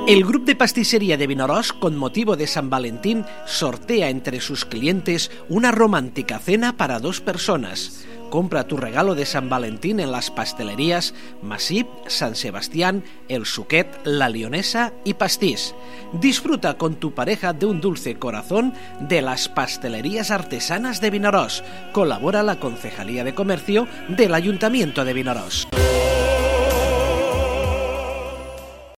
El grupo de pastissería de Vinaròs, con motivo de San Valentín, sortea entre sus clientes una romántica cena para 2 personas. Compra tu regalo de San Valentín en las pastelerías Massip, San Sebastián, El Suquet, La Lionesa y Pastís. Disfruta con tu pareja de un dulce corazón de las pastelerías artesanas de Vinaròs. Colabora la Concejalía de Comercio del Ayuntamiento de Vinaròs.